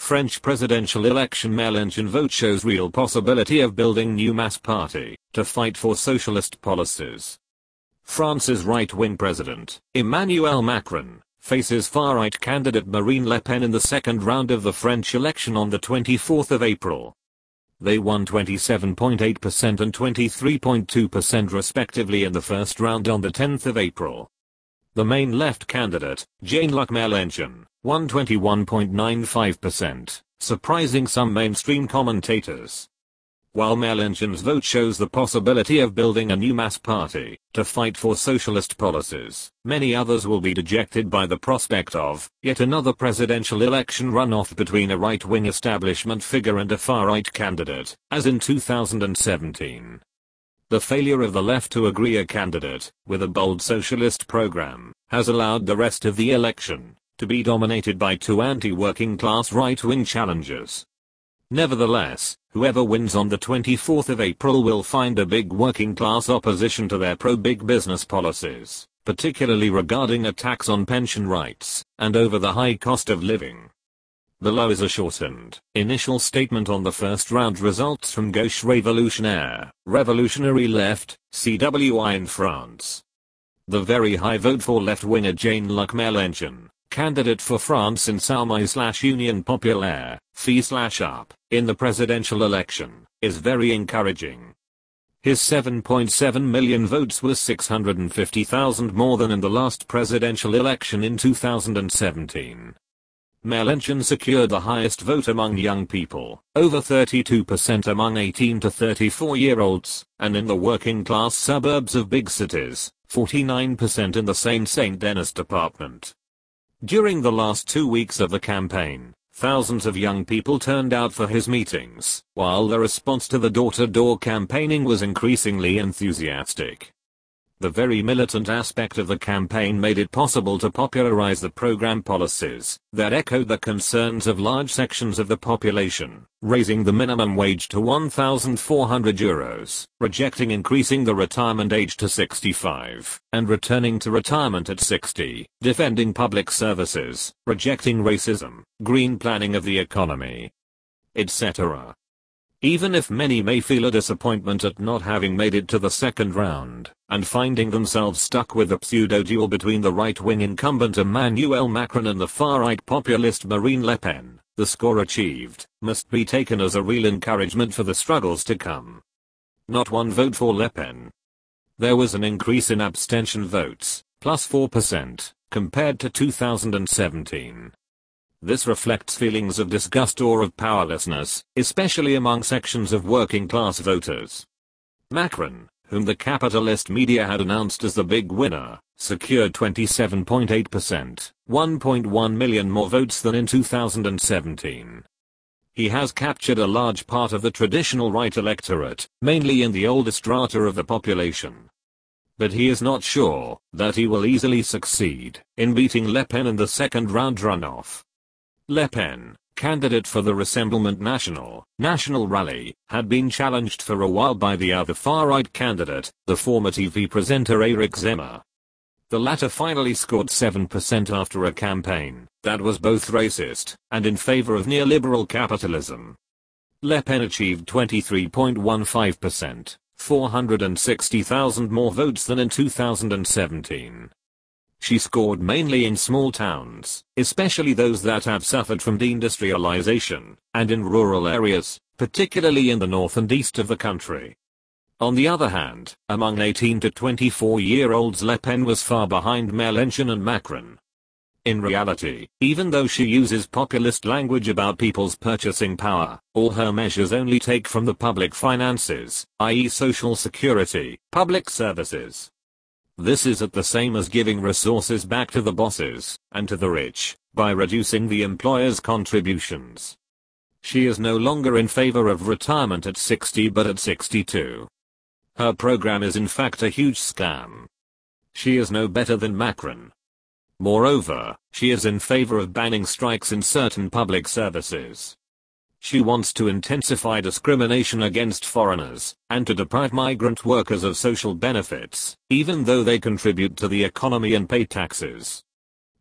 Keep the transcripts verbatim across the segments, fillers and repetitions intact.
French presidential election, Mélenchon vote shows real possibility of building new mass party to fight for socialist policies. France's right-wing president, Emmanuel Macron, faces far-right candidate Marine Le Pen in the second round of the French election on the twenty-fourth of April. They won twenty-seven point eight percent and twenty-three point two percent respectively in the first round on the tenth of April. The main left candidate, Jean-Luc Mélenchon, won twenty-one point nine five percent, surprising some mainstream commentators. While Mélenchon's vote shows the possibility of building a new mass party to fight for socialist policies, many others will be dejected by the prospect of yet another presidential election runoff between a right-wing establishment figure and a far-right candidate, as in two thousand seventeen. The failure of the left to agree a candidate with a bold socialist program has allowed the rest of the election to be dominated by two anti-working class right-wing challengers. Nevertheless, whoever wins on the twenty-fourth of April will find a big working class opposition to their pro-big business policies, particularly regarding attacks on pension rights and over the high cost of living. Below is a shortened initial statement on the first round results from Gauche Révolutionnaire, Revolutionary Left, C W I in France. The very high vote for left-winger Jean-Luc Mélenchon, candidate for France Insoumise/Union Populaire, F I up, in the presidential election, is very encouraging. His seven point seven million votes was six hundred fifty thousand more than in the last presidential election in two thousand seventeen. Mélenchon secured the highest vote among young people, over thirty-two percent among eighteen to thirty-four year olds, and in the working class suburbs of big cities, forty-nine percent in the Seine-Saint-Denis department. During the last two weeks of the campaign, thousands of young people turned out for his meetings, while the response to the door-to-door campaigning was increasingly enthusiastic. The very militant aspect of the campaign made it possible to popularize the program policies that echoed the concerns of large sections of the population, raising the minimum wage to one thousand four hundred euros, rejecting increasing the retirement age to sixty-five, and returning to retirement at sixty, defending public services, rejecting racism, green planning of the economy, et cetera. Even if many may feel a disappointment at not having made it to the second round, and finding themselves stuck with a pseudo-duel between the right-wing incumbent Emmanuel Macron and the far-right populist Marine Le Pen, the score achieved must be taken as a real encouragement for the struggles to come. Not one vote for Le Pen. There was an increase in abstention votes, plus four percent, compared to two thousand seventeen. This reflects feelings of disgust or of powerlessness, especially among sections of working-class voters. Macron, whom the capitalist media had announced as the big winner, secured twenty-seven point eight percent, one point one million more votes than in two thousand seventeen. He has captured a large part of the traditional right electorate, mainly in the older strata of the population. But he is not sure that he will easily succeed in beating Le Pen in the second round runoff. Le Pen, candidate for the Rassemblement National, National Rally, had been challenged for a while by the other far-right candidate, the former T V presenter Eric Zemmour. The latter finally scored seven percent after a campaign that was both racist and in favor of neoliberal capitalism. Le Pen achieved twenty-three point one five percent, four hundred sixty thousand more votes than in two thousand seventeen. She scored mainly in small towns, especially those that have suffered from deindustrialization, and in rural areas, particularly in the north and east of the country. On the other hand, among eighteen to twenty-four year olds Le Pen was far behind Mélenchon and Macron. In reality, even though she uses populist language about people's purchasing power, all her measures only take from the public finances, that is social security, public services. This is at the same as giving resources back to the bosses and to the rich by reducing the employer's contributions. She is no longer in favor of retirement at sixty but at sixty-two. Her program is in fact a huge scam. She is no better than Macron. Moreover, she is in favor of banning strikes in certain public services. She wants to intensify discrimination against foreigners, and to deprive migrant workers of social benefits, even though they contribute to the economy and pay taxes.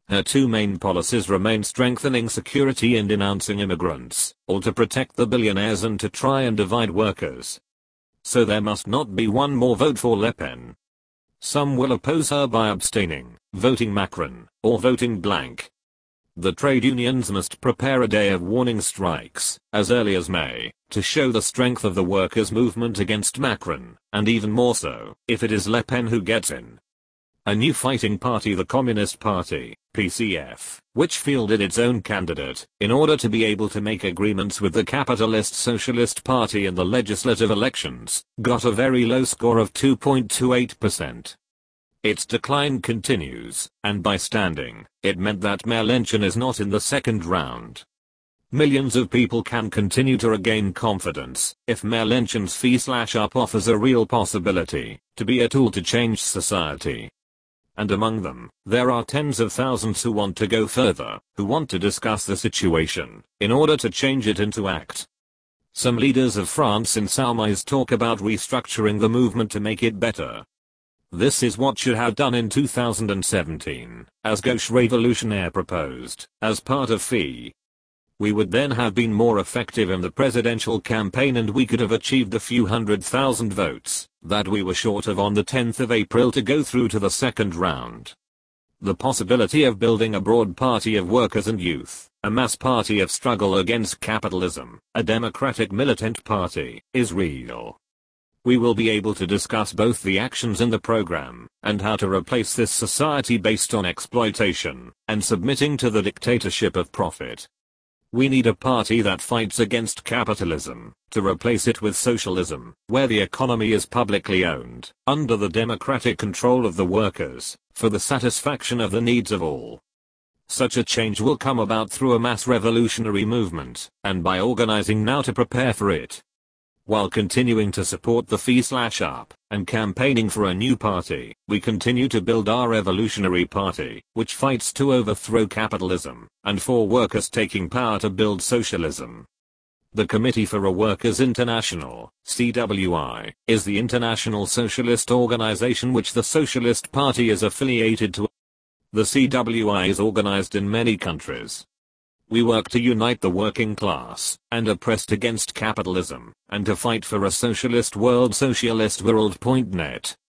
Her two main policies remain strengthening security and denouncing immigrants, all to protect the billionaires and to try and divide workers. So there must not be one more vote for Le Pen. Some will oppose her by abstaining, voting Macron, or voting blank. The trade unions must prepare a day of warning strikes, as early as May, to show the strength of the workers' movement against Macron, and even more so, if it is Le Pen who gets in. A new fighting party, the Communist Party, P C F, which fielded its own candidate, in order to be able to make agreements with the capitalist Socialist Party in the legislative elections, got a very low score of two point two eight percent. Its decline continues, and by standing, it meant that Mélenchon is not in the second round. Millions of people can continue to regain confidence, if Mélenchon's fee-slash-up offers a real possibility, to be a tool to change society. And among them, there are tens of thousands who want to go further, who want to discuss the situation, in order to change it into act. Some leaders of France insoumise talk about restructuring the movement to make it better. This is what should have done in two thousand seventeen, as Gauche Revolutionnaire proposed, as part of F I. We would then have been more effective in the presidential campaign and we could have achieved the few hundred thousand votes that we were short of on the tenth of April to go through to the second round. The possibility of building a broad party of workers and youth, a mass party of struggle against capitalism, a democratic militant party, is real. We will be able to discuss both the actions in the program, and how to replace this society based on exploitation, and submitting to the dictatorship of profit. We need a party that fights against capitalism, to replace it with socialism, where the economy is publicly owned, under the democratic control of the workers, for the satisfaction of the needs of all. Such a change will come about through a mass revolutionary movement, and by organizing now to prepare for it. While continuing to support the fee-slash-up, and campaigning for a new party, we continue to build our revolutionary party, which fights to overthrow capitalism, and for workers taking power to build socialism. The Committee for a Workers' International, C W I, is the international socialist organization which the Socialist Party is affiliated to. The C W I is organized in many countries. We work to unite the working class, and oppressed against capitalism, and to fight for a socialist world. Socialist World dot net